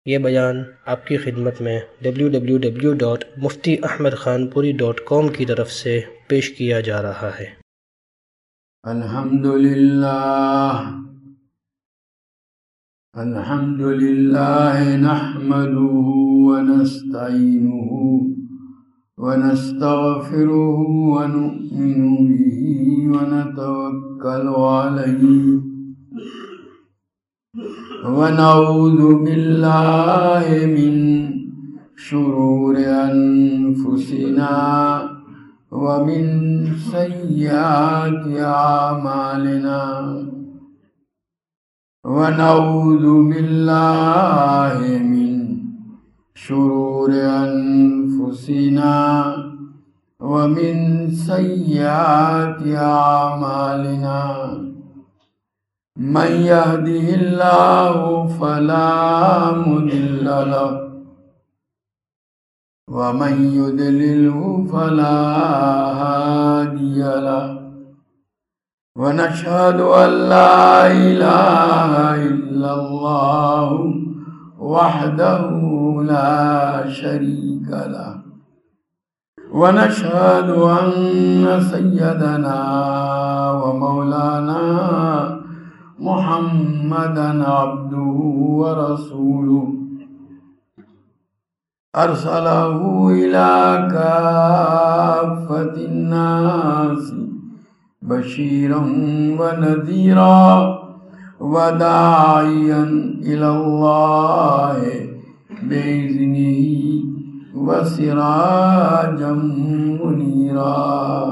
یہ بیان آپ کی خدمت میں www.muftiahmedkhanpuri.com کی طرف سے پیش کیا جا رہا ہے۔ الحمدللہ نحمده ونستعینه ونستغفره ونؤمن به ونتوکل علیہ ونعوذ باللہ من شرور انفسنا ومن سیئات اعمالنا ونعوذ باللہ من شرور انفسنا ومن سیئات اعمالنا من يهده الله فلا مضل له ومن يضلله فلا هادي له ونشهد أن لا إله إلا الله وحده لا شريك له ونشهد أن سيدنا ومولانا محمدًا عبده ورسوله أرسله إلى كافة الناس بشيرا ونذيرا وداعيا إلى الله بإذنه وسراجا منيرا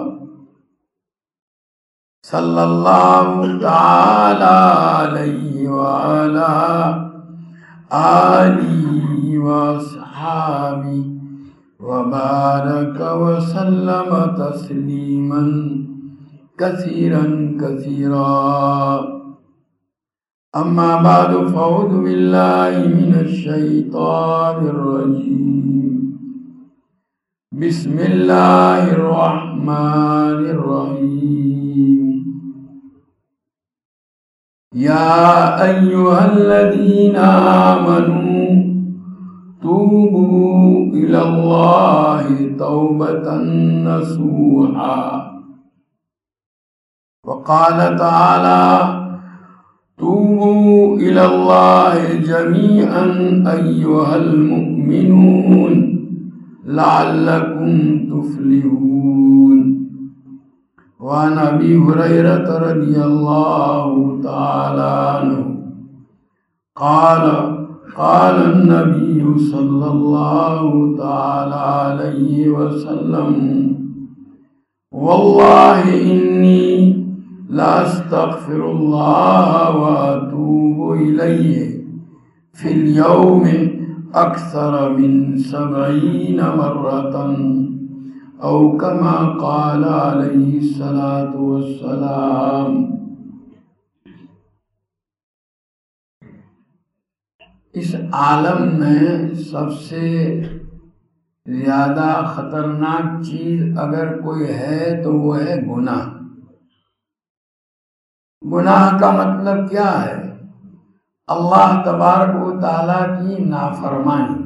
صلی اللہ تعالی علیہ وعلا آلہ واصحابہ وبارک وسلم تسلیما کثیرا کثیرا اما بعد فاعوذ باللہ من الشیطان الرجیم بسم اللہ الرحمن الرحیم يا أيها الذين آمنوا توبوا إلى الله توبة نصوحا وقال تعالى توبوا إلى الله جميعا أيها المؤمنون لعلكم تفلحون وعن أبي هريرة رضي الله تعالى عنه قال النبي صلى الله تعالى عليه وسلم والله إني لا أستغفر الله وأتوب إليه في اليوم أكثر من 70 مرة او کما قال علیہ الصلاۃ والسلام۔ اس عالم میں سب سے زیادہ خطرناک چیز اگر کوئی ہے تو وہ ہے گناہ۔ گناہ کا مطلب کیا ہے؟ اللہ تبارک و تعالیٰ کی نافرمانی۔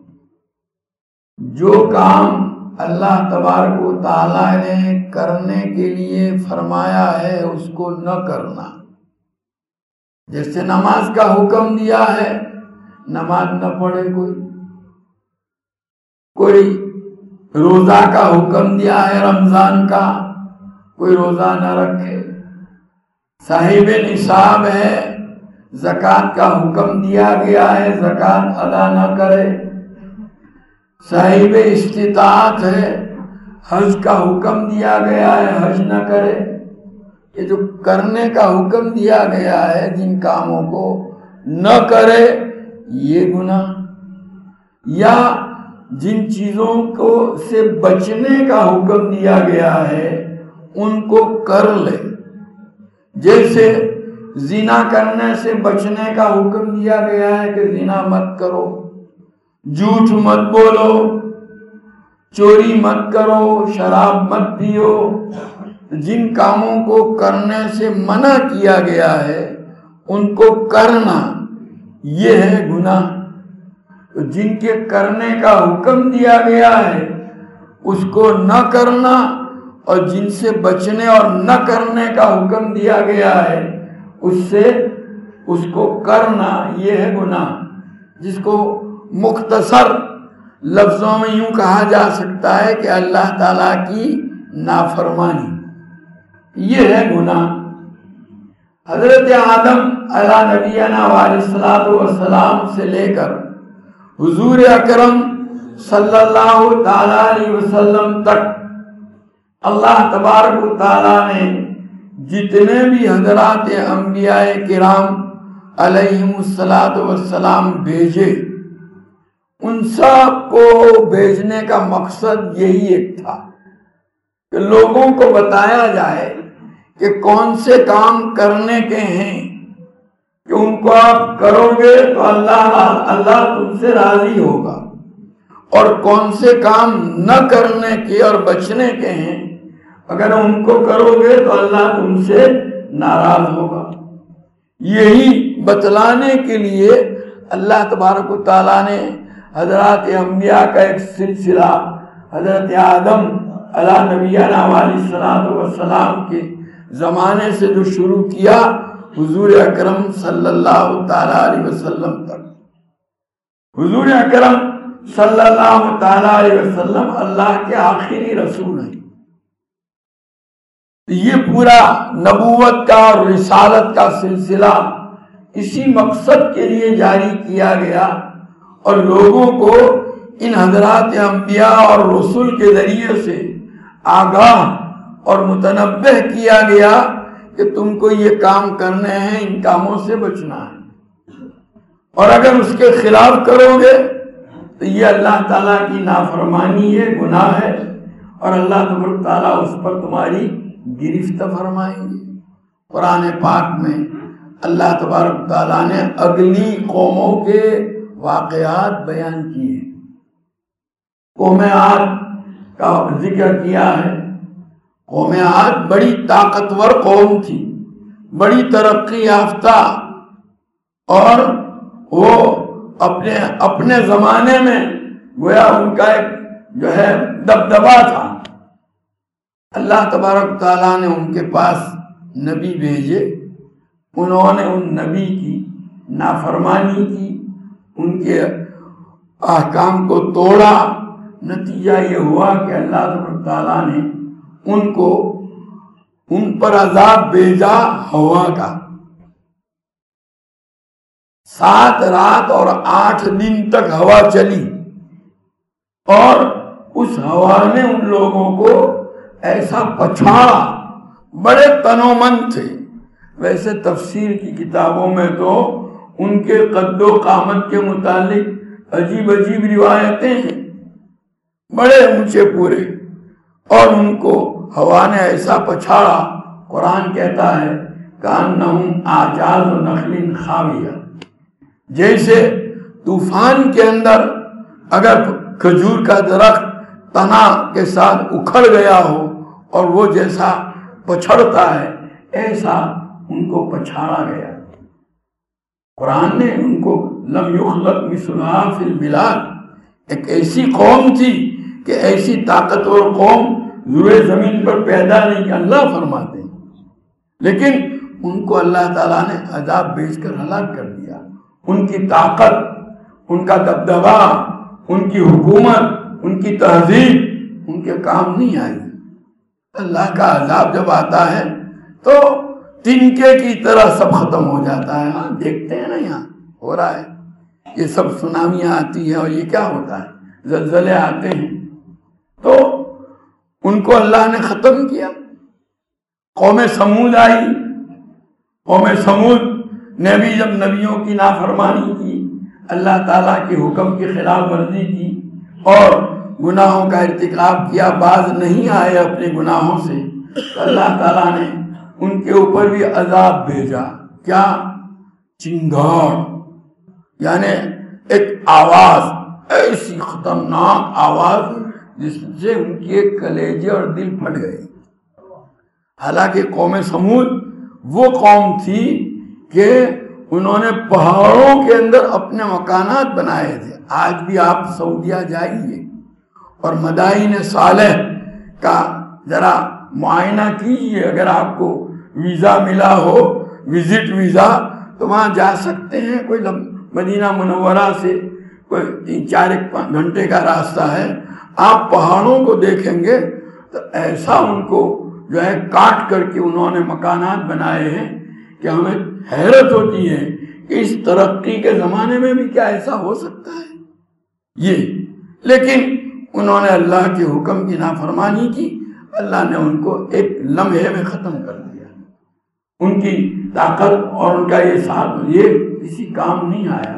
جو کام اللہ تبارک و تعالیٰ نے کرنے کے لیے فرمایا ہے اس کو نہ کرنا۔ جیسے نماز کا حکم دیا ہے، نماز نہ پڑھے کوئی روزہ کا حکم دیا ہے رمضان کا، کوئی روزہ نہ رکھے۔ صاحب نصاب ہے، زکوٰۃ کا حکم دیا گیا ہے، زکوٰۃ ادا نہ کرے۔ صاحب استطاعت ہے، حج کا حکم دیا گیا ہے، حج نہ کرے۔ یہ جو کرنے کا حکم دیا گیا ہے، جن کاموں کو نہ کرے یہ گناہ، یا جن چیزوں کو سے بچنے کا حکم دیا گیا ہے ان کو کر لے۔ جیسے زنا کرنے سے بچنے کا حکم دیا گیا ہے کہ زنا مت کرو، جھوٹ مت بولو، چوری مت کرو، شراب مت پیو۔ جن کاموں کو کرنے سے منع کیا گیا ہے ان کو کرنا، یہ ہے گناہ۔ تو جن کے کرنے کا حکم دیا گیا ہے اس کو نہ کرنا، اور جن سے بچنے اور نہ کرنے کا حکم دیا گیا ہے اس کو کرنا، یہ ہے گناہ، جس کو مختصر لفظوں میں یوں کہا جا سکتا ہے کہ اللہ تعالیٰ کی نافرمانی، یہ ہے گناہ۔ حضرت آدم علیہ نبینا علیہ الصلوۃ والسلام سے لے کر حضور اکرم صلی اللہ تعالی علیہ وسلم تک اللہ تبارک و تعالیٰ نے جتنے بھی حضرات انبیاء کرام علیہم الصلوۃ والسلام بھیجے، ان سب کو بھیجنے کا مقصد یہی ایک تھا کہ لوگوں کو بتایا جائے کہ کون سے کام کرنے کے ہیں کہ ان کو آپ کرو گے تو اللہ تم سے راضی ہوگا، اور کون سے کام نہ کرنے کے اور بچنے کے ہیں، اگر ان کو کرو گے تو اللہ تم سے ناراض ہوگا۔ یہی بتلانے کے لیے اللہ تبارک و تعالیٰ نے حضرات انبیاء کا ایک سلسلہ حضرت آدم علیہ نبینا علیہ الصلوۃ والسلام کے زمانے سے جو شروع کیا حضور اکرم صلی اللہ تعالی علیہ وسلم تک۔ حضور اکرم صلی اللہ تعالی علیہ وسلم اللہ کے آخری رسول ہیں۔ یہ پورا نبوت کا اور رسالت کا سلسلہ اسی مقصد کے لیے جاری کیا گیا، اور لوگوں کو ان حضرات انبیاء اور رسول کے ذریعے سے آگاہ اور متنبہ کیا گیا کہ تم کو یہ کام کرنے ہیں، ان کاموں سے بچنا ہے، اور اگر اس کے خلاف کرو گے تو یہ اللہ تعالیٰ کی نافرمانی ہے، گناہ ہے، اور اللہ تبارک و تعالیٰ اس پر تمہاری گرفت فرمائیں گے۔ قرآن پاک میں اللہ تبارک و تعالیٰ نے اگلی قوموں کے واقعات بیان کیے۔ قوم عاد کا ذکر کیا ہے۔ قوم عاد بڑی طاقتور قوم تھی، بڑی ترقی یافتہ، اور وہ اپنے زمانے میں گویا ان کا ایک جو ہے دبدبا تھا۔ اللہ تبارک تعالیٰ نے ان کے پاس نبی بھیجے، انہوں نے ان نبی کی نافرمانی کی، ان کے احکام کو توڑا۔ نتیجہ یہ ہوا کہ اللہ تبارک تعالیٰ نے ان پر عذاب بھیجا ہوا کا۔ 7 رات اور 8 دن تک ہوا چلی، اور اس ہوا نے ان لوگوں کو ایسا پچھاڑا، بڑے تنومند تھے۔ ویسے تفسیر کی کتابوں میں تو ان کے قد و قامت کے متعلق عجیب عجیب روایتیں ہیں، بڑے اونچے پورے، اور ان کو ہوا نے ایسا پچھاڑا، قرآن کہتا ہے کأنہم اعجاز نخل خاویہ، جیسے طوفان کے اندر اگر کھجور کا درخت تنا کے ساتھ اکھڑ گیا ہو اور وہ جیسا پچھڑتا ہے، ایسا ان کو پچھاڑا گیا۔ قرآن نے ان کو لم یخلق مثلھا فی البلاد، ایک ایسی قوم تھی کہ ایسی طاقتور قوم روئے زمین پر پیدا نہیں، اللہ فرماتے ہیں، لیکن ان کو اللہ تعالیٰ نے عذاب بھیج کر ہلاک کر دیا۔ ان کی طاقت، ان کا دبدبا، ان کی حکومت، ان کی تہذیب ان کے کام نہیں آئی۔ اللہ کا عذاب جب آتا ہے تو تنکے کی طرح سب ختم ہو جاتا ہے۔ ہاں دیکھتے ہیں نا، یہاں ہو رہا ہے، یہ سب سونامیاں آتی ہیں، اور یہ کیا ہوتا ہے، زلزلے آتے ہیں، تو ان کو اللہ نے ختم کیا۔ قوم سمود آئی، قوم سمود نے بھی جب نبیوں کی نافرمانی کی، اللہ تعالیٰ کے حکم کی خلاف ورزی کی اور گناہوں کا ارتکاب کیا، باز نہیں آئے اپنے گناہوں سے، تو اللہ تعالیٰ نے ان کے اوپر بھی عذاب بھیجا۔ کیا؟ چنگاڑ، یعنی ایک آواز، ایسی خطرناک آواز جس سے ان کے کلیجے اور دل پھٹ گئے۔ حالانکہ قوم سمود وہ قوم تھی کہ انہوں نے پہاڑوں کے اندر اپنے مکانات بنائے تھے. آج بھی آپ سعودیہ جائیے اور مدائن صالح کا ذرا معائنہ کیجیے. اگر آپ کو ویزا ملا ہو، وزٹ ویزا، تو وہاں جا سکتے ہیں. کوئی مدینہ منورہ سے کوئی 3-4 گھنٹے کا راستہ ہے. آپ پہاڑوں کو دیکھیں گے تو ایسا ان کو جو ہے کاٹ کر کے انہوں نے مکانات بنائے ہیں کہ ہمیں حیرت ہوتی ہے کہ اس ترقی کے زمانے میں بھی کیا ایسا ہو سکتا ہے یہ. لیکن انہوں نے اللہ کے حکم کی نافرمانی کی. اللہ نے ان کو ایک لمحے میں ختم کر دیا. ان کی طاقت اور ان کا یہ ساتھ یہ کسی کام نہیں آیا.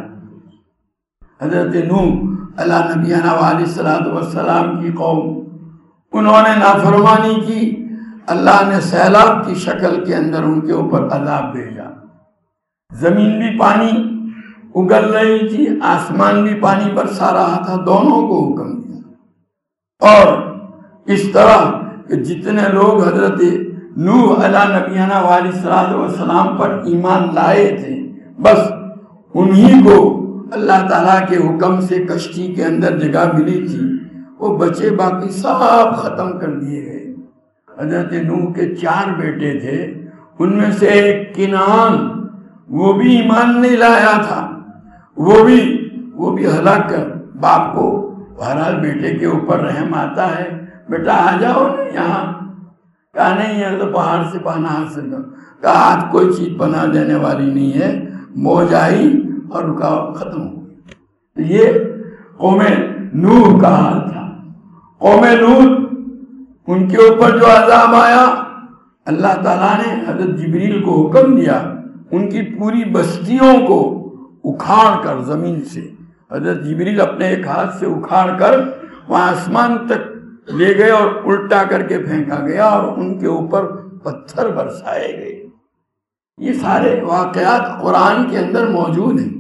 حضرت نوح علیہ نبینا علیہ السلام کی قوم، انہوں نے نافرمانی کی. اللہ نے سیلاب کی شکل کے اندر ان کے اوپر عذاب بھیجا. زمین بھی پانی اگل رہی تھی، آسمان بھی پانی برسا رہا تھا. دونوں کو حکم دیا. اور اس طرح کہ جتنے لوگ حضرت نوح علیہ نبینا علیہ السلام پر ایمان لائے تھے، بس انہی کو اللہ تعالیٰ کے حکم سے کشتی کے اندر جگہ ملی تھی. وہ بچے باقی سب ختم کر دیے گئے. حضرت نوح کے 4 بیٹے تھے، ان میں سے ایک کنعان، وہ بھی ایمان نہیں لایا تھا. وہ بھی ہلاک کر باپ کو بہرحال بیٹے کے اوپر رحم آتا ہے، بیٹا آ جاؤ یہاں. کہا نہیں ہے تو پہاڑ سے پناہ حاصل کرو. کہا آج کوئی چیز پناہ دینے والی نہیں ہے. موج آئی اور رکاوٹ ختم ہو گئی. یہ قوم نوح کا حال تھا. قوم لوط، ان کے اوپر جو عذاب آیا، اللہ تعالیٰ نے حضرت جبریل کو حکم دیا ان کی پوری بستیوں کو اکھاڑ کر زمین سے، حضرت جبریل اپنے ایک ہاتھ سے اکھاڑ کر وہاں آسمان تک لے گئے اور الٹا کر کے پھینکا گیا اور ان کے اوپر پتھر برسائے گئے. یہ سارے واقعات قرآن کے اندر موجود ہیں.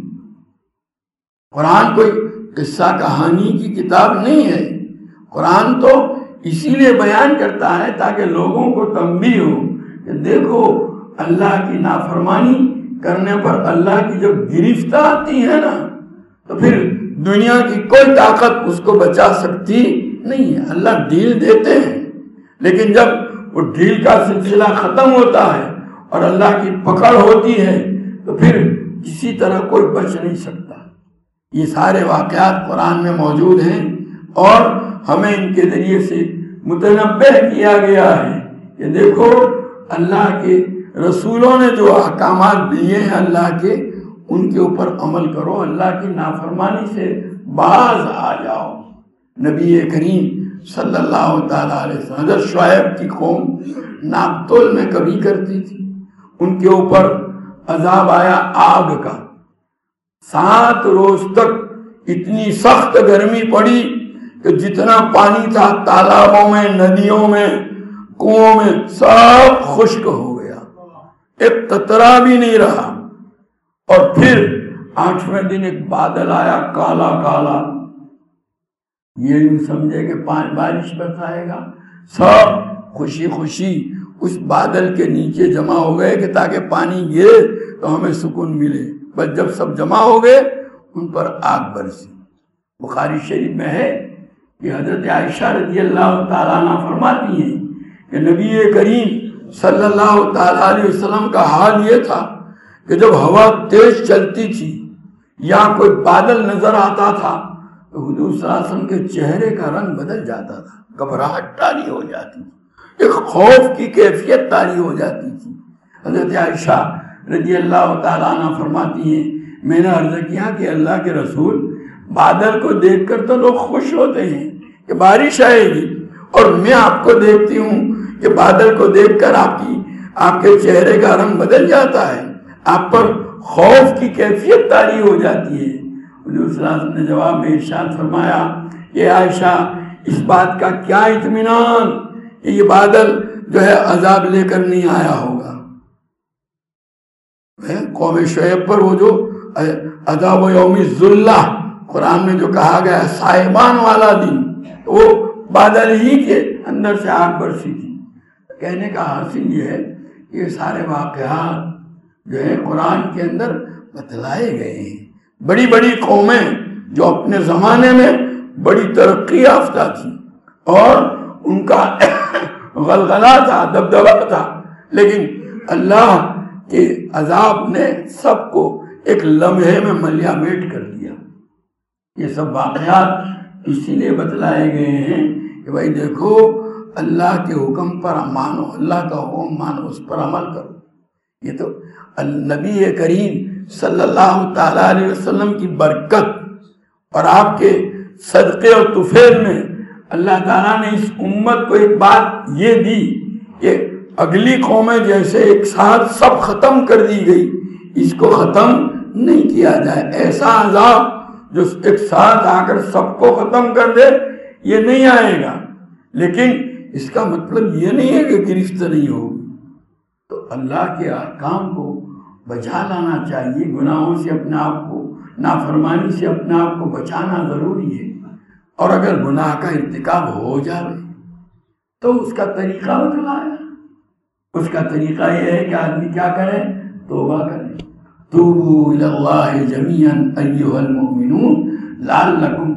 قرآن کوئی قصہ کہانی کی کتاب نہیں ہے. قرآن تو اسی لیے بیان کرتا ہے تاکہ لوگوں کو تنبیہ ہو کہ دیکھو اللہ کی نافرمانی کرنے پر اللہ کی جب گرفت آتی ہے نا، تو پھر دنیا کی کوئی طاقت اس کو بچا سکتی نہیں ہے. اللہ ڈھیل دیتے ہیں، لیکن جب وہ ڈھیل کا سلسلہ ختم ہوتا ہے اور اللہ کی پکڑ ہوتی ہے تو پھر کسی طرح کوئی بچ نہیں سکتا. یہ سارے واقعات قرآن میں موجود ہیں اور ہمیں ان کے ذریعے سے متنبہ کیا گیا ہے کہ دیکھو اللہ کے رسولوں نے جو احکامات دیے ہیں اللہ کے، ان کے اوپر عمل کرو. اللہ کی نافرمانی سے باز آ جاؤ. نبی کریم صلی اللہ تعالیٰ علیہ وسلم، حضرت شعیب کی قوم ناقتل میں کبھی کرتی تھی. ان کے اوپر عذاب آیا آگ کا. 7 روز تک اتنی سخت گرمی پڑی کہ جتنا پانی تھا تالابوں میں، ندیوں میں، کنووں میں، سب خشک ہو گیا، ایک قطرہ بھی نہیں رہا. اور پھر 8ویں دن ایک بادل آیا کالا کالا. یہ یوں سمجھے کہ بارش برسائے گا. سب خوشی خوشی اس بادل کے نیچے جمع ہو گئے کہ تاکہ پانی گرے تو ہمیں سکون ملے. بس جب سب جمع ہو گئے ان پر آگ برسی. بخاری شریف میں ہے کہ حضرت عائشہ رضی اللہ تعالیٰ عنہ فرماتی ہیں کہ نبی کریم صلی اللہ تعالیٰ علیہ وسلم کا حال یہ تھا کہ جب ہوا تیز چلتی تھی یا کوئی بادل نظر آتا تھا تو حضور صلی اللہ علیہ وسلم کے چہرے کا رنگ بدل جاتا تھا. گھبراہٹ طاری ہو جاتی تھی، ایک خوف کی کیفیت طاری ہو جاتی تھی. حضرت عائشہ رضی اللہ تعالیٰ عنہ فرماتی ہیں میں نے عرض کیا کہ اللہ کے رسول، بادل کو دیکھ کر تو لوگ خوش ہوتے ہیں کہ بارش آئے گی، اور میں آپ کو دیکھتی ہوں کہ بادل کو دیکھ کر آپ کے چہرے کا رنگ بدل جاتا ہے، آپ پر خوف کی کیفیت طاری ہو جاتی ہے. حضور صلی اللہ علیہ وسلم نے جواب میں ارشاد فرمایا کہ عائشہ اس بات کا کیا اطمینان کہ یہ بادل جو ہے عذاب لے کر نہیں آیا ہوگا. قوم شعیب پر وہ جو عذاب یوم الذلہ قرآن میں جو کہا گیا ہے سائبان والا دن، وہ بادل ہی کے اندر سے آگ برسی تھی. کہنے کا حاصل یہ ہے کہ یہ سارے واقعات جو ہے قرآن کے اندر بتلائے گئے ہیں۔ بڑی بڑی قومیں جو اپنے زمانے میں بڑی ترقی یافتہ تھی اور ان کا غلغلہ تھا، دبدبہ تھا، لیکن اللہ کے عذاب نے سب کو ایک لمحے میں ملیا میٹ کر دیا۔ یہ سب واقعات اسی لیے بتلائے گئے ہیں کہ بھائی دیکھو، اللہ کے حکم پر مانو، اللہ کا حکم مانو، اس پر عمل کرو۔ یہ تو نبی کریم صلی اللہ تعالیٰ علیہ وسلم کی برکت اور آپ کے صدقے اور طفیل میں اللہ تعالیٰ نے اس امت کو ایک بات یہ دی کہ اگلی قومیں جیسے ایک ساتھ سب ختم کر دی گئی، اس کو ختم نہیں کیا جائے۔ ایسا عذاب جو ایک ساتھ آ کر سب کو ختم کر دے، یہ نہیں آئے گا، لیکن اس کا مطلب یہ نہیں ہے کہ گرفت نہیں ہوگی۔ تو اللہ کے احکام کو بچا لانا چاہیے، گناہوں سے اپنے آپ کو، نافرمانی سے اپنے آپ کو بچانا ضروری ہے۔ اور اگر گناہ کا ارتکاب ہو جائے تو اس کا طریقہ بتلایا۔ اس کا طریقہ یہ ہے کہ آدمی کیا کرے؟ توبہ کرے۔ توبوا الی اللہ جمیعا ایھا المؤمنون لعلکم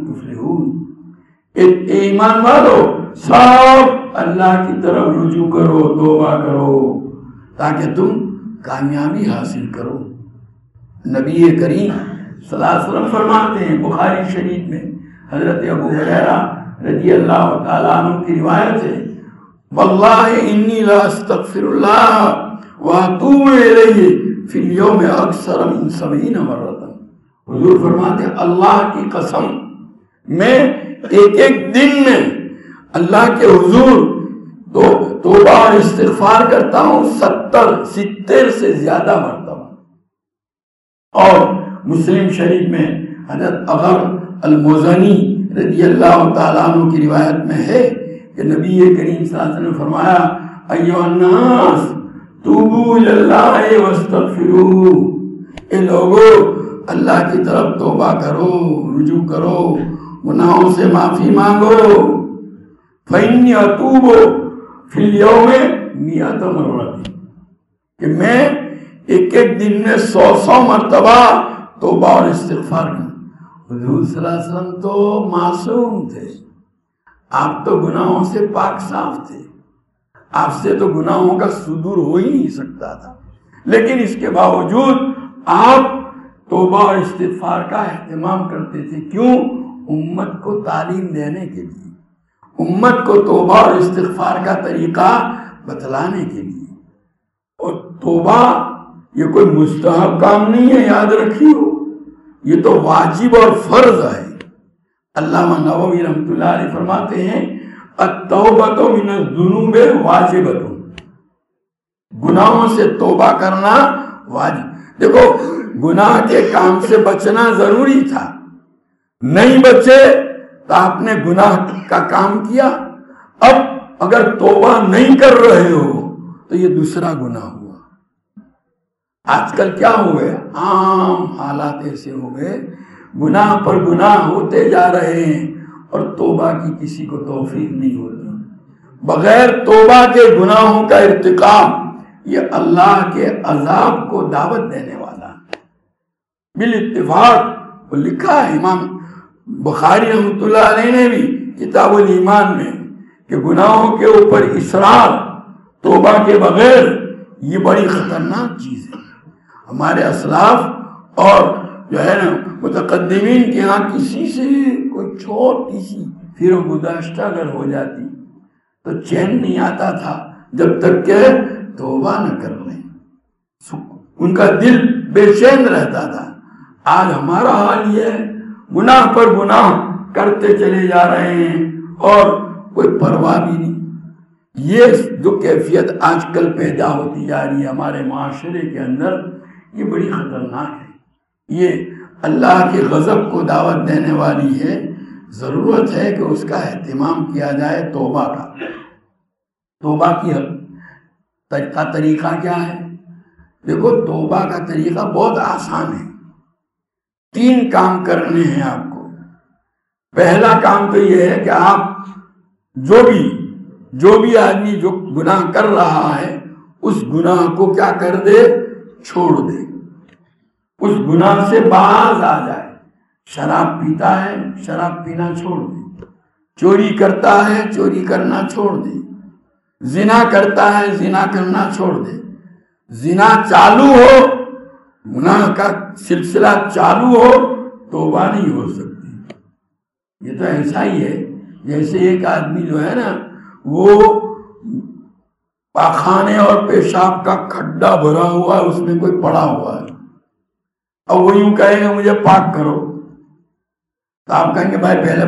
تفلحون۔ ایمان والو سب اللہ کی طرف رجوع کرو، توبہ کرو تاکہ تم کامیابی حاصل کرو۔ نبی کریم صلی اللہ علیہ وسلم فرماتے ہیں بخاری شریف میں، حضرت ابو ہریرہ رضی اللہ تعالیٰ عنہ کی روایت ہے، واللہ انی لا استغفر اللہ واتوب الیہ فی اليوم اکثر من 70 مرۃ۔ حضور فرماتے ہیں اللہ کی قسم، میں ایک ایک دن میں اللہ کے حضور توبہ اور استغفار کرتا ہوں 70 سے زیادہ مرتبہ۔ اور مسلم شریف میں حضرت اغر المزنی رضی اللہ تعالیٰ عنہ کی روایت میں ہے کہ نبی کریم صلی اللہ علیہ وسلم نے فرمایا، ایھا الناس توبوا الی اللہ واستغفروا، اے لوگو اللہ کی طرف توبہ کرو، رجوع کرو، گناہوں سے معافی مانگو۔ فإنی اتوب فی اليوم 100 مرۃ، کہ میں ایک ایک دن میں 100 مرتبہ توبہ اور استغفار کروں۔ حضور صلی اللہ علیہ وسلم تو معصوم تھے، آپ تو گناہوں سے پاک صاف تھے، آپ سے تو گناہوں کا صدور ہو ہی نہیں سکتا تھا، لیکن اس کے باوجود آپ توبہ اور استغفار کا اہتمام کرتے تھے۔ کیوں؟ امت کو تعلیم دینے کے لیے، امت کو توبہ اور استغفار کا طریقہ بتلانے کے لیے۔ اور توبہ یہ کوئی مستحب کام نہیں ہے، یاد رکھیے، یہ تو واجب اور فرض ہے۔ علامہ نووی رحمۃ اللہ علیہ فرماتے ہیں، التوبۃ من الذنوب واجبۃ، گناہوں سے توبہ کرنا واجب۔ دیکھو، گناہ کے کام سے بچنا ضروری تھا، نہیں بچے تو آپ نے گناہ کا کام کیا۔ اب اگر توبہ نہیں کر رہے ہو تو یہ دوسرا گناہ ہوا۔ آج کل کیا ہو گیا؟ عام حالات ایسے ہو گئے، گناہ پر گناہ ہوتے جا رہے ہیں اور توبہ کی کسی کو توفیق نہیں ہوتی۔ بغیر توبہ کے گناہوں کا ارتکاب یہ اللہ کے عذاب کو دعوت دینے والا ہے۔ بالاتفاق وہ لکھا ہے امام بخاری رحمۃ اللہ علیہ نے بھی کتاب الایمان میں کہ گناہوں کے اوپر اصرار توبہ کے بغیر یہ بڑی خطرناک چیز ہے۔ ہمارے اسلاف اور جو ہے نا متقدمین کے ہاں کسی سے کوئی چھوٹی سی پھر و گزشتہ اگر ہو جاتی تو چین نہیں آتا تھا جب تک کہ توبہ نہ کر لیں، ان کا دل بے چین رہتا تھا۔ آج ہمارا حال یہ ہے، گناہ پر گناہ کرتے چلے جا رہے ہیں اور کوئی پرواہ بھی نہیں۔ یہ جو کیفیت آج کل پیدا ہوتی جا رہی ہے ہمارے معاشرے کے اندر، یہ بڑی خطرناک ہے، یہ اللہ کے غضب کو دعوت دینے والی ہے۔ ضرورت ہے کہ اس کا اہتمام کیا جائے توبہ کا۔ توبہ کی طریقہ کیا ہے؟ دیکھو، توبہ کا طریقہ بہت آسان ہے۔ 3 کام کرنے ہیں آپ کو۔ پہلا کام تو یہ ہے کہ آپ جو بھی آدمی جو گناہ کر رہا ہے اس گناہ کو کیا کر دے؟ چھوڑ دے۔ اس گناہ سے باز آ جائے۔ شراب پیتا ہے، شراب پینا چھوڑ دے، چوری کرتا ہے، چوری کرنا چھوڑ دے، زنا کرتا ہے، زنا کرنا چھوڑ دے۔ زنا چالو ہو، گناہ کا سلسلہ چالو ہو، توبہ نہیں ہو سکتی۔ یہ تو ایسا ہی ہے جیسے ایک آدمی جو ہے نا وہ پاخانے اور پیشاب کا کھڈا بھرا ہوا ہے، اس میں کوئی پڑا ہوا ہے، اب وہ یوں کہے گا مجھے پاک کرو، تو آپ کہیں گے بھائی پہلے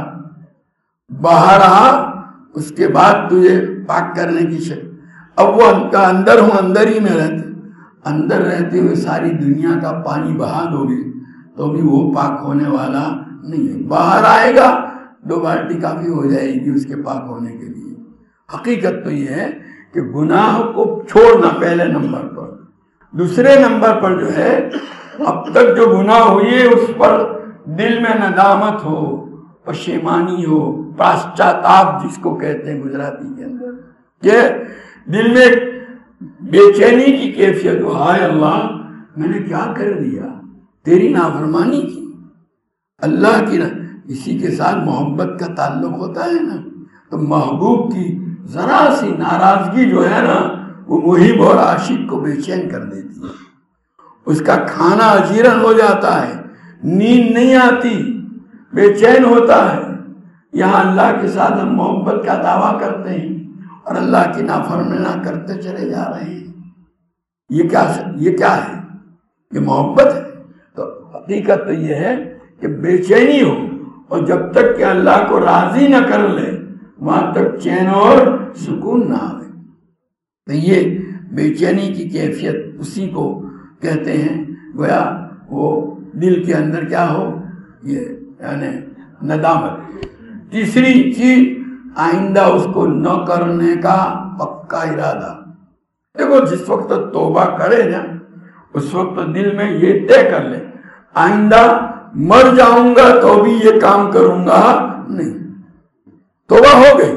باہر آ، اس کے بعد تجھے پاک کرنے کی شک۔ اب وہ اندر ہوں، اندر ہی میں رہتے، اندر رہتے ہوئے ساری دنیا کا پانی بہا دو گے تو بھی وہ پاک ہونے والا نہیں ہے۔ باہر آئے گا 2 بالٹی کافی ہو جائے گی اس کے پاک ہونے کے لیے۔ حقیقت تو یہ ہے کہ گناہ کو چھوڑنا پہلے نمبر پر۔ دوسرے نمبر پر جو ہے اب تک جو گناہ ہوئی ہے اس پر دل میں ندامت ہو، پشیمانی ہو، پاشچاتاپ جس کو کہتے ہیں گجراتی کے اندر، کہ دل میں بے چینی کی کیفیت ہو، ہائے اللہ میں نے کیا کر دیا، تیری نافرمانی کی، اللہ کی اسی کے ساتھ محبت کا تعلق ہوتا ہے نا، تو محبوب کی ذرا سی ناراضگی جو ہے نا وہ محب اور عاشق کو بے چین کر دیتی ہے۔ اس کا کھانا اجیرن ہو جاتا ہے، نیند نہیں آتی، بے چین ہوتا ہے۔ یہاں اللہ کے ساتھ ہم محبت کا دعویٰ کرتے ہیں اور اللہ کی نافرمانی کرتے چلے جا رہے ہیں۔ یہ کیا ہے؟ یہ محبت ہے؟ تو حقیقت تو یہ ہے کہ بے چینی ہو، اور جب تک کہ اللہ کو راضی نہ کر لے وہاں تک چین اور سکون نہ آئے۔ تو یہ بے چینی کی کیفیت اسی کو کہتے ہیں، گویا وہ دل کے اندر کیا ہو، یہ یعنی ندامت۔ تیسری چیز آئندہ اس کو نہ کرنے کا پکا ارادہ۔ دیکھو جس وقت توبہ کرے نا اس وقت دل میں یہ طے کر لے آئندہ مر جاؤں گا تو بھی یہ کام کروں گا نہیں۔ توبہ ہو گئی،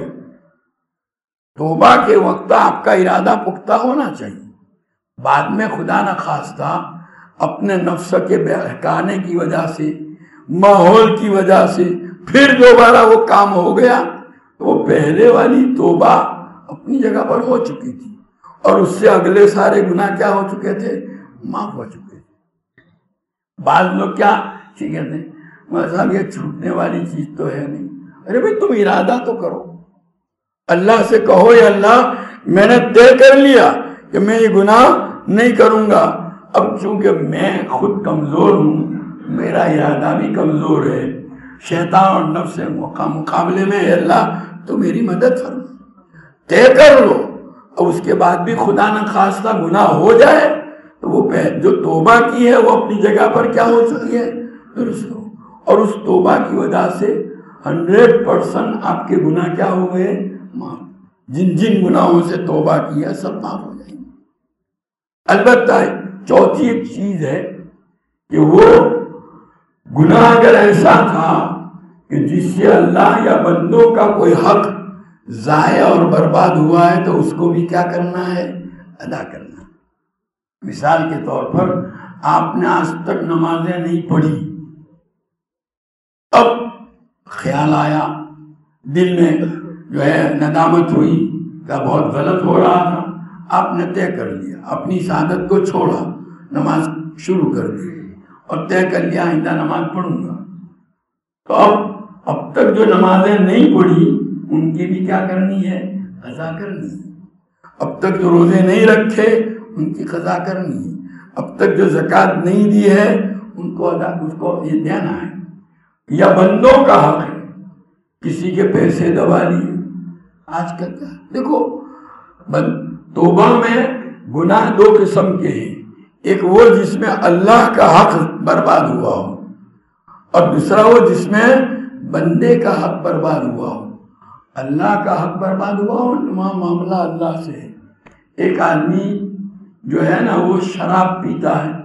توبہ کے وقت آپ کا ارادہ پختہ ہونا چاہیے۔ بعد میں خدا نہ خواستہ اپنے نفس کے بہکانے کی وجہ سے، ماحول کی وجہ سے پھر دوبارہ وہ کام ہو گیا تو وہ پہلے والی توبہ اپنی جگہ پر ہو چکی تھی، اور اس سے اگلے سارے گناہ کیا ہو چکے تھے، معاف ہو چکے تھے۔ بعض لوگ کیا کہتے ہیں صاحب یہ چھوٹنے والی چیز تو ہے نہیں۔ ارے بھائی تم ارادہ تو کرو، اللہ سے کہو یا اللہ میں نے طے کر لیا کہ میں یہ گناہ نہیں کروں گا، اب چونکہ میں خود کمزور ہوں، میرا ارادہ بھی کمزور ہے، شیطان اور نفس مقابلے میں، اللہ تو میری مدد فرما، طے کر لو۔ اور اس کے بعد بھی خدا نہ خواستہ گناہ ہو جائے تو وہ جو توبہ کی ہے وہ اپنی جگہ پر کیا ہو چکی ہے، درست ہو، اور اس توبہ کی وجہ سے 100% آپ کے گناہ کیا ہو گئے، معاف۔ جن جن گناہوں سے توبہ کیا سب معاف ہو جائیں گے۔ البتہ چوتھی ایک چیز ہے کہ وہ گناہ اگر ایسا تھا کہ جس سے اللہ یا بندوں کا کوئی حق ضائع اور برباد ہوا ہے تو اس کو بھی کیا کرنا ہے، ادا کرنا۔ مثال کے طور پر آپ نے آج تک نمازیں نہیں پڑھی، اب خیال آیا دل میں جو ہے ندامت ہوئی کہ بہت غلط ہو رہا تھا، آپ نے طے کر لیا، اپنی سعادت کو چھوڑا، نماز شروع کر دی اور طے کر لیا آئندہ نماز پڑھوں گا، تو اب تک جو نمازیں نہیں پڑھی ان کی بھی کیا کرنی ہے، قضا کرنی ہے۔ اب تک جو روزے نہیں رکھے ان کی قضا کرنی ہے۔ اب تک جو زکوٰۃ نہیں دی ہے ان کو اس کو یہ دینا ہے۔ یا بندوں کا حق ہے، کسی کے پیسے دبا لیے، آج کل کیا دیکھو توبہ میں گناہ 2 قسم کے ہیں، ایک وہ جس میں اللہ کا حق برباد ہوا ہو، اور دوسرا وہ جس میں بندے کا حق برباد ہوا ہو۔ اللہ کا حق برباد ہوا ہو وہاں معاملہ اللہ سے ہے۔ ایک آدمی جو ہے نا وہ شراب پیتا ہے،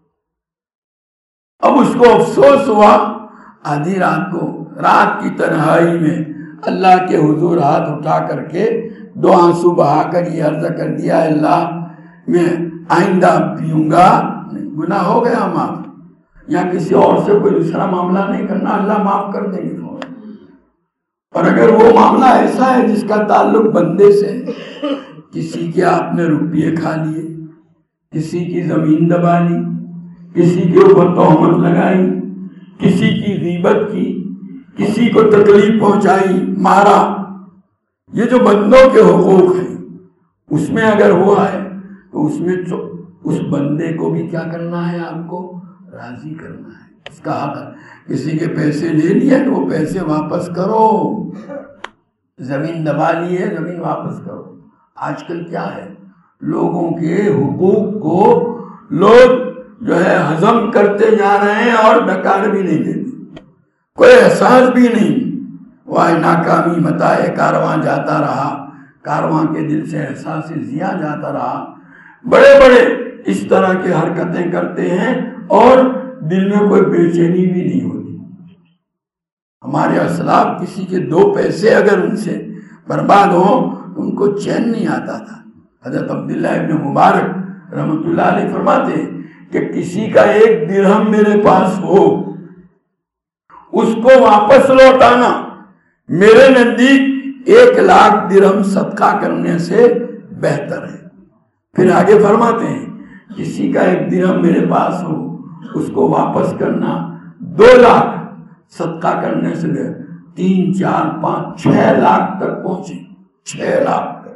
اب اس کو افسوس ہوا، آدھی رات کو رات کی تنہائی میں اللہ کے حضور ہاتھ اٹھا کر کے 2 آنسو بہا کر یہ عرض کر دیا، اللہ میں آئندہ پیوں گا نہیں، گناہ ہو گیا معاف، یا کسی اور سے کوئی دوسرا معاملہ نہیں کرنا، اللہ معاف کر دیں گے فوراً۔ اور اگر وہ معاملہ ایسا ہے جس کا تعلق بندے سے ہے، کسی کے آپ نے روپیے کھا لیے، کسی کی زمین دبا لی، کسی کے اوپر تہمت لگائی، کسی کی غیبت کی، کسی کو تکلیف پہنچائی، مارا، یہ جو بندوں کے حقوق ہیں اس میں اگر ہوا ہے تو اس میں اس بندے کو بھی کیا کرنا ہے، آپ کو راضی کرنا ہے، اس کا حق ہے۔ کسی کے پیسے لے لیے تو وہ پیسے واپس کرو، زمین دبا لی ہے زمین واپس کرو۔ آج کل کیا ہے، لوگوں کے حقوق کو لوگ جو ہے ہضم کرتے جا رہے ہیں اور نکال بھی نہیں دیتے، کوئی احساس بھی نہیں۔ وائے ناکامی متائے کارواں جاتا رہا، کارواں کے دل سے احساس ضیاء جاتا رہا۔ بڑے بڑے اس طرح کی حرکتیں کرتے ہیں اور دل میں کوئی بے چینی بھی نہیں ہوتی۔ ہمارے اسلاف کسی کے 2 پیسے اگر ان سے برباد ہوں تو ان کو چین نہیں آتا تھا۔ حضرت عبداللہ ابن مبارک رحمۃ اللہ علیہ فرماتے ہیں کہ کسی کا 1 درہم میرے پاس ہو، اس کو واپس لوٹانا میرے نزدیک 1 لاکھ درہم صدقہ کرنے سے بہتر ہے۔ پھر آگے فرماتے ہیں کسی کا 1 درہم میرے پاس ہو، اس کو واپس کرنا 2 لاکھ صدقہ کرنے سے بہتر۔ 3 4 5 6 لاکھ تک پہنچے، 6 لاکھ تک۔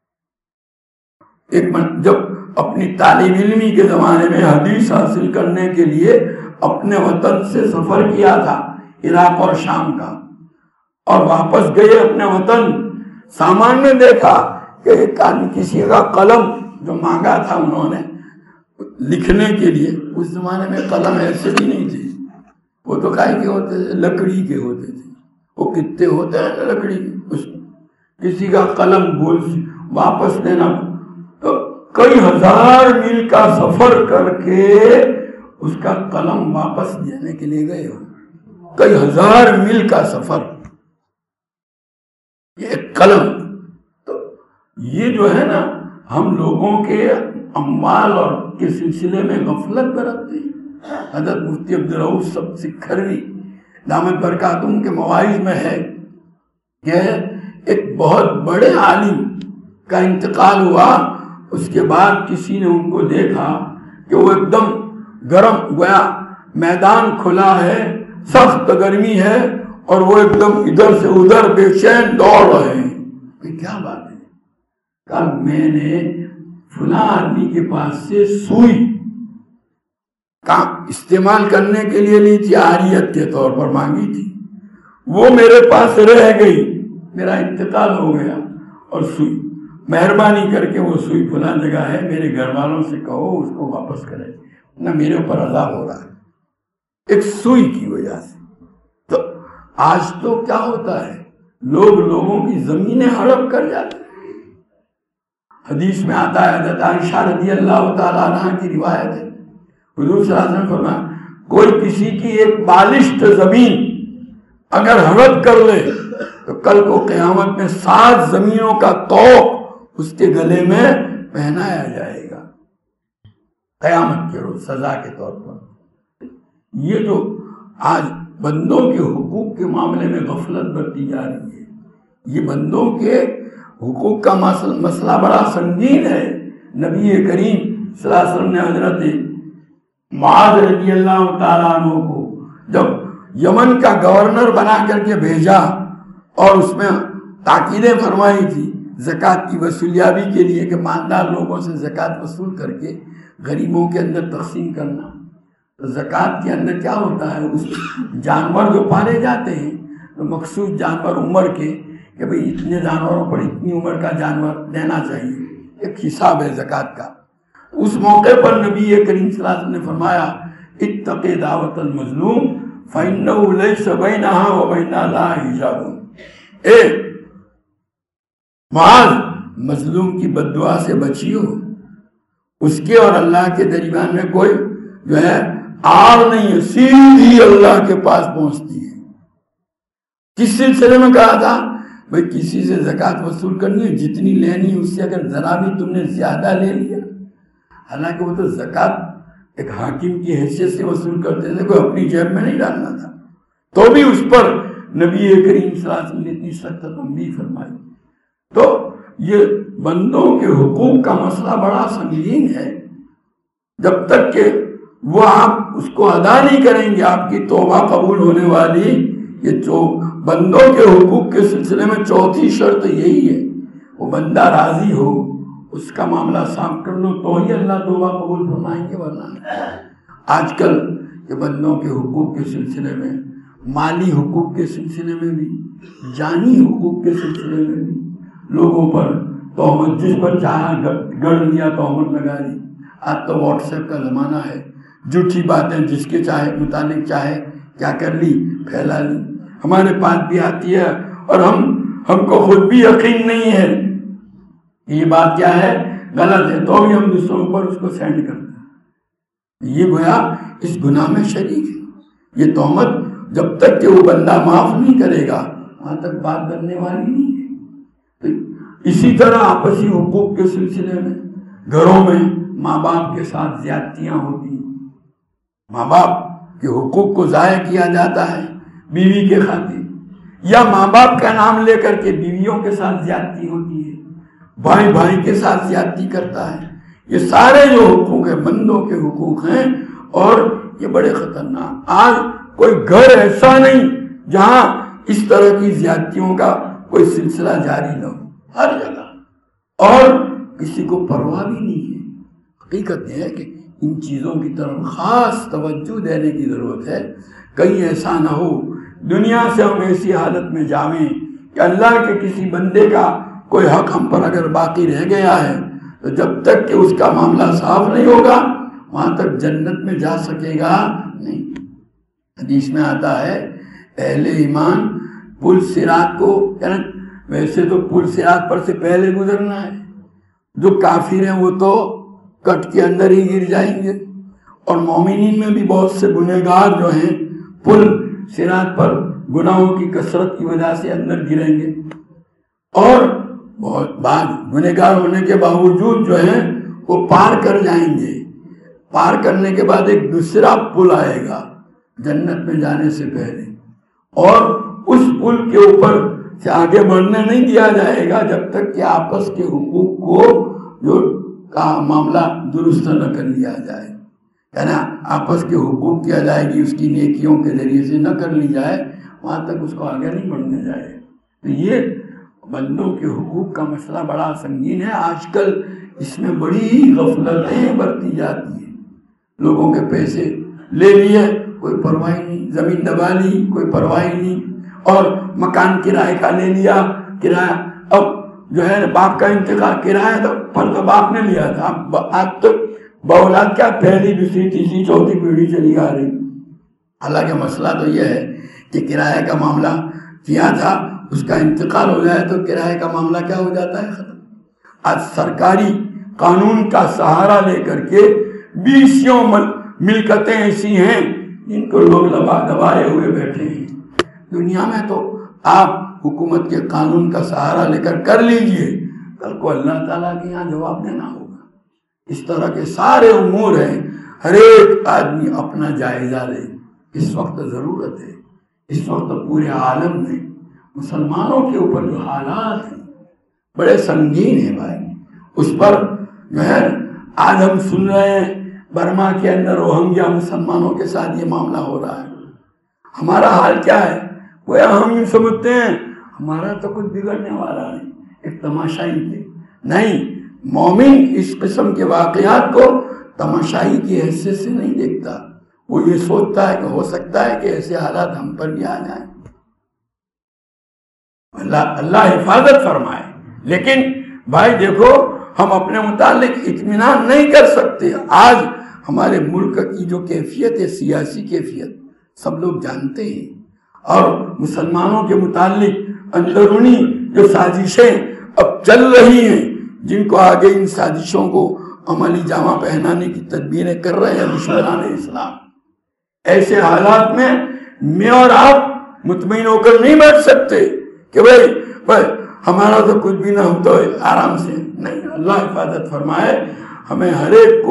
جب اپنی طالب علمی کے زمانے میں حدیث حاصل کرنے کے لیے اپنے وطن سے سفر کیا تھا عراق اور شام کا، اور واپس گئے اپنے وطن، سامان میں دیکھا کہ کسی کا قلم جو مانگا تھا انہوں نے لکھنے کے لیے، اس زمانے میں قلم ایسے بھی نہیں تھے، وہ تو کائی کے ہوتے تھے، لکڑی کے ہوتے تھے، وہ کتنے ہوتے ہیں لکڑی کے، کسی کا قلم بول واپس دینا، تو کئی ہزار میل کا سفر کر کے اس کا قلم واپس دینے کے لیے گئے ہو، کئی ہزار میل کا سفر، یہ قلم۔ تو یہ جو ہے نا، ہم لوگوں کے اموال اور کے سلسلے میں غفلت برتتے ہیں۔ حضرت مفتی عبدالرؤف سکھروی دامت برکاتہم کے مواعظ میں ہے کہ ایک بہت بڑے عالم کا انتقال ہوا، اس کے بعد کسی نے ان کو دیکھا کہ وہ ایک دم گرم گویا، میدان کھلا ہے، سخت گرمی ہے، اور وہ ایک دم ادھر سے ادھر بے چین دوڑ رہے ہیں۔ کہ کیا بات ہے؟ کہا میں نے فلاں آدمی کے پاس سے سوئی کام استعمال کرنے کے لیے لی تھی، عاریت کے طور پر مانگی تھی، وہ میرے پاس رہ گئی، میرا انتقال ہو گیا، اور سوئی مہربانی کر کے وہ سوئی فلاں جگہ ہے، میرے گھر والوں سے کہو اس کو واپس کرے، نہ میرے اوپر عذاب ہو رہا ہے ایک سوئی کی وجہ سے۔ تو آج تو کیا ہوتا ہے، لوگ لوگوں کی زمینیں ہڑپ کر جاتے ہیں۔ حدیث میں آتا ہے، حضرت عائشہ رضی اللہ تعالیٰ عنہ کی روایت ہے، حضور صلی اللہ علیہ وسلم فرمایا کوئی کسی کی ایک بالشت زمین اگر ہڑپ کر لے تو کل کو قیامت میں 7 زمینوں کا طوق اس کے گلے میں پہنایا جائے گا، قیامت کے روز سزا کے طور پر۔ یہ جو آج بندوں کے حقوق کے معاملے میں غفلت برتی جا رہی ہے، یہ بندوں کے حقوق کا مسئلہ بڑا سنگین ہے۔ نبی کریم صلی اللہ علیہ وسلم نے حضرت معاذ رضی اللہ تعالیٰ عنہ کو جب یمن کا گورنر بنا کر کے بھیجا اور اس میں تاکیدیں فرمائی تھی زکوٰۃ کی وصولیابی کے لیے کہ مالدار لوگوں سے زکوٰۃ وصول کر کے غریبوں کے اندر تقسیم کرنا، تو زکوٰۃ کے اندر کیا ہوتا ہے، اس جانور جو پالے جاتے ہیں تو مخصوص جانور عمر کے کہ بھئی اتنے جانوروں پر اتنی عمر کا جانور دینا چاہیے، ایک حساب ہے زکوٰۃ کا۔ اس موقع پر نبی کریم صلی اللہ علیہ وسلم نے فرمایا اتق دعوت المظلوم فإنه ليس بينها وبين الله حجاب، اے معاذ مظلوم کی بد دعا سے بچیو، اس کے اور اللہ کے درمیان میں کوئی جو ہے آڑ نہیں ہے، سیدھی اللہ کے پاس پہنچتی ہے۔ کس سلسلے میں کہا تھا، بھئی کسی سے زکوٰۃ وصول کرنی ہے، جتنی لینی ہے اس سے اگر ذرا بھی تم نے زیادہ لے لیا، حالانکہ وہ تو زکوٰۃ ایک حاکم کی حیثیت سے وصول کرتے تھے، کوئی اپنی جیب میں نہیں ڈالنا تھا، تو بھی اس پر نبی کریم صلی اللہ علیہ وسلم نے اتنی سخت تنبیہ فرمائی۔ تو یہ بندوں کے حقوق کا مسئلہ بڑا سنگین ہے، جب تک کہ وہ آپ اس کو ادا نہیں کریں گے آپ کی توبہ قبول ہونے والی۔ یہ جو بندوں کے حقوق کے سلسلے میں چوتھی شرط یہی ہے، وہ بندہ راضی ہو، اس کا معاملہ صاف کر لو تو ہی اللہ توبہ قبول فرمائیں گے، ورنہ آج کل یہ بندوں کے حقوق کے سلسلے میں، مالی حقوق کے سلسلے میں بھی، جانی حقوق کے سلسلے میں بھی لوگوں پر تہمت، جس پر چاہا گڑ لیا تہمت لگا دی۔ آج تو واٹس ایپ کا زمانہ ہے، جھوٹی باتیں جس کے چاہے متعلق چاہے کیا کر لی، پھیلا لی، ہمارے پاس بھی آتی ہے اور ہم کو خود بھی یقین نہیں ہے یہ بات کیا ہے، غلط ہے، تو بھی ہم دوسروں پر اس کو سینڈ کرتے ہیں۔ یہ گویا اس گناہ میں شریک ہے۔ یہ تہمت جب تک کہ وہ بندہ معاف نہیں کرے گا وہاں تک بات کرنے والی نہیں ہے۔ تو اسی طرح آپسی حقوق کے سلسلے میں گھروں میں ماں باپ کے ساتھ زیادتیاں ہوتی ہیں، ماں باپ کے حقوق کو ضائع کیا جاتا ہے بیوی کے خاطر، یا ماں باپ کا نام لے کر کے بیویوں کے ساتھ زیادتی ہوتی ہے، بھائی بھائی کے ساتھ زیادتی کرتا ہے۔ یہ سارے جو حقوق ہیں بندوں کے حقوق ہیں، اور یہ بڑے خطرناک۔ آج کوئی گھر ایسا نہیں جہاں اس طرح کی زیادتیوں کا کوئی سلسلہ جاری نہ ہو، ہر جگہ، اور کسی کو پرواہ بھی نہیں ہے۔ حقیقت یہ ہے کہ ان چیزوں کی طرف خاص توجہ دینے کی ضرورت ہے، کہیں ایسا نہ ہو دنیا سے ہم ایسی حالت میں جاویں کہ اللہ کے کسی بندے کا کوئی حق ہم پر اگر باقی رہ گیا ہے تو جب تک کہ اس کا معاملہ صاف نہیں ہوگا وہاں تک جنت میں جا سکے گا نہیں۔ حدیث میں آتا ہے اہل ایمان پل صراط کو، ویسے تو پل صراط پر سے پہلے گزرنا ہے، جو کافر ہیں وہ تو کٹ کے اندر ہی گر جائیں گے، اور مومنین میں بھی بہت سے گنہگار جو ہیں پل صراط پر گناہوں کی کثرت کی وجہ سے اندر گریں گے، اور بہت بعد گنہگار ہونے کے باوجود جو ہیں وہ پار کر جائیں گے۔ پار کرنے کے بعد ایک دوسرا پل آئے گا جنت میں جانے سے پہلے، اور اس پل کے اوپر سے آگے بڑھنے نہیں دیا جائے گا جب تک کہ آپس کے حقوق کو جو کا معاملہ درست نہ کر لیا جائے، یعنی آپس کے حقوق کی ادائیگی اس کی نیکیوں کے ذریعے سے نہ کر لی جائے، وہاں تک اس کو آگے نہیں بڑھنے جائے۔ تو یہ بندوں کے حقوق کا مسئلہ بڑا سنگین ہے۔ آج کل اس میں بڑی غفلتیں برتی جاتی ہیں، لوگوں کے پیسے لے لیے کوئی پرواہ نہیں، زمین دبا لی کوئی پرواہ نہیں، اور مکان کرائے کا لے لیا، کرایہ اب جو ہے باپ کا انتقال، کرایہ تو باپ نے لیا تھا، اب تو باولاد کیا پہلی دوسری تیسری چوتھی پیڑھی چلی آ رہی۔ حالانکہ مسئلہ تو یہ ہے کہ کرایہ کا معاملہ کیا تھا، اس کا انتقال ہو جائے تو کرایہ کا معاملہ کیا ہو جاتا ہے، ختم۔ آج سرکاری قانون کا سہارا لے کر کے 20 ملکتیں ایسی ہیں جن کو لوگ دبائے ہوئے بیٹھے ہیں۔ دنیا میں تو آپ حکومت کے قانون کا سہارا لے کر لیجئے، کل کو اللہ تعالیٰ کے یہاں جواب دینا ہوگا۔ اس طرح کے سارے امور ہیں، ہر ایک آدمی اپنا جائزہ لے۔ اس وقت ضرورت ہے، اس وقت پورے عالم میں مسلمانوں کے اوپر جو حالات ہیں بڑے سنگین ہیں بھائی، اس پر جو ہے آج ہم سن رہے ہیں برما کے اندر روہنگیا مسلمانوں کے ساتھ یہ معاملہ ہو رہا ہے۔ ہمارا حال کیا ہے؟ وہ ہم یہ سمجھتے ہیں ہمارا تو کچھ بگڑنے والا نہیں، ایک تماشائی تھے۔ نہیں، مومن اس قسم کے واقعات کو تماشائی کی حیثیت سے نہیں دیکھتا، وہ یہ سوچتا ہے کہ ہو سکتا ہے کہ ایسے حالات ہم پر بھی آ جائیں۔ اللہ حفاظت فرمائے، لیکن بھائی دیکھو ہم اپنے متعلق اطمینان نہیں کر سکتے۔ آج ہمارے ملک کی جو کیفیت ہے، سیاسی کیفیت، سب لوگ جانتے ہیں، اور مسلمانوں کے متعلق اندرونی جو سازشیں اب چل رہی ہیں، جن کو آگے ان سازشوں کو عملی جامہ پہنانے کی تدبیریں کر رہے ہیں دشمنان اسلام۔ ایسے حالات میں اور آپ مطمئن ہو کر نہیں بیٹھ سکتے کہ بھائی ہمارا تو کچھ بھی نہ ہو تو آرام سے، نہیں، اللہ حفاظت فرمائے۔ ہمیں ہر ایک کو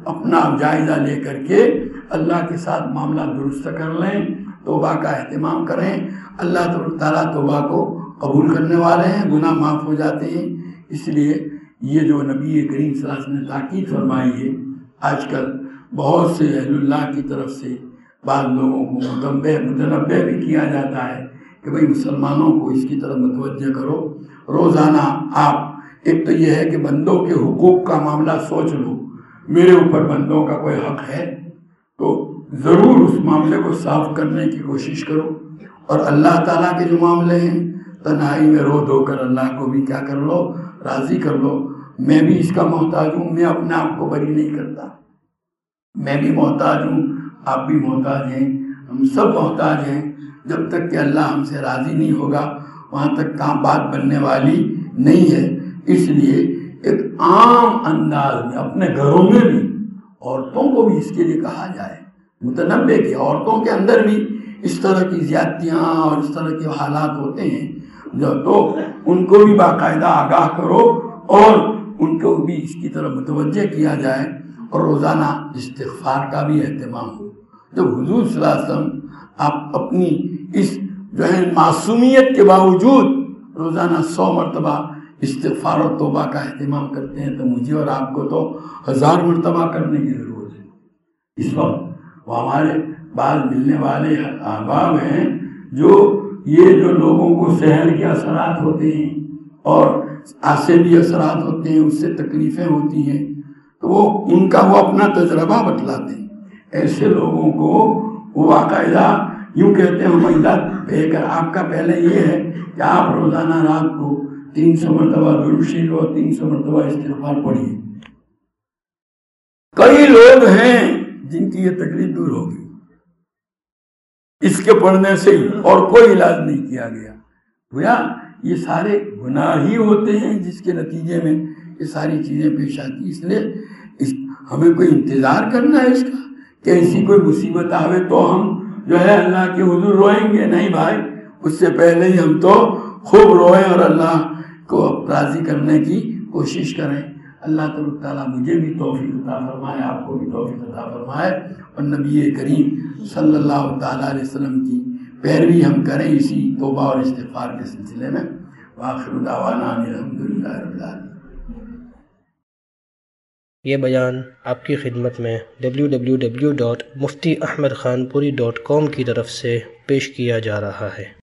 اپنا جائزہ لے کر کے اللہ کے ساتھ معاملہ درست کر لیں، توبہ کا اہتمام کریں۔ اللہ تعالیٰ توبہ کو قبول کرنے والے ہیں، گناہ معاف ہو جاتے ہیں۔ اس لیے یہ جو نبی کریم صلی اللہ علیہ وسلم نے تاکید فرمائی ہے، آج کل بہت سے اہل اللہ کی طرف سے بعض لوگوں کو متنبہ بھی کیا جاتا ہے کہ بھئی مسلمانوں کو اس کی طرف متوجہ کرو۔ روزانہ آپ ایک تو یہ ہے کہ بندوں کے حقوق کا معاملہ سوچ لو، میرے اوپر بندوں کا کوئی حق ہے تو ضرور اس معاملے کو صاف کرنے کی کوشش کرو، اور اللہ تعالیٰ کے جو معاملے ہیں تنہائی میں رو دو کر اللہ کو بھی کیا کر لو، راضی کر لو۔ میں بھی اس کا محتاج ہوں، میں اپنے آپ کو بری نہیں کرتا، میں بھی محتاج ہوں، آپ بھی محتاج ہیں، ہم سب محتاج ہیں۔ جب تک کہ اللہ ہم سے راضی نہیں ہوگا وہاں تک کام بات بننے والی نہیں ہے۔ اس لیے ایک عام انداز میں اپنے گھروں میں بھی عورتوں کو بھی اس کے لیے کہا جائے، متنبہ کی عورتوں کے اندر بھی اس طرح کی زیادتیاں اور اس طرح کے حالات ہوتے ہیں جو تو ان کو بھی باقاعدہ آگاہ کرو اور ان کو بھی اس کی طرف متوجہ کیا جائے، اور روزانہ استغفار کا بھی اہتمام ہو۔ جب حضور صلی اللہ علیہ وسلم آپ اپنی اس جو ہے معصومیت کے باوجود روزانہ 100 مرتبہ استغفار و توبہ کا اہتمام کرتے ہیں، تو مجھے اور آپ کو تو 1000 مرتبہ کرنے کی ضرورت ہے۔ اس وقت وہ ہمارے بعض ملنے والے احباب ہیں جو لوگوں کو سحر کے اثرات ہوتے ہیں اور عصبی اثرات ہوتے ہیں، اس سے تکلیفیں ہوتی ہیں، تو وہ اپنا تجربہ بتلاتے ہیں۔ ایسے لوگوں کو وہ باقاعدہ یوں کہتے ہیں ہم آپ کا پہلے یہ ہے کہ آپ روزانہ رات کو 300 مرتبہ درود شریف اور 300 مرتبہ استغفار پڑھیے۔ کئی لوگ ہیں جن کی یہ تکلیف دور ہوگی اس کے پڑھنے سے ہی، اور کوئی علاج نہیں کیا گیا۔ گویا یہ سارے گناہ ہی ہوتے ہیں جس کے نتیجے میں یہ ساری چیزیں پیش آتی۔ اس لیے ہمیں کوئی انتظار کرنا ہے اس کا کہ ایسی کوئی مصیبت آوے تو ہم جو ہے اللہ کے حضور روئیں گے، نہیں بھائی، اس سے پہلے ہی ہم تو خوب روئیں اور اللہ کو راضی کرنے کی کوشش کریں۔ اللہ تعالیٰ مجھے بھی توفیق عطا فرمائے، آپ کو بھی توفیق عطا فرمائے، اور نبی کریم صلی اللہ تعالیٰ علیہ وسلم کی پیروی ہم کریں اسی توبہ اور استغفار کے سلسلے میں۔ وآخر دعوانا الحمدللہ رب العالمین۔ یہ بیان آپ کی خدمت میں www.muftiahmedkhanpuri.com کی طرف سے پیش کیا جا رہا ہے۔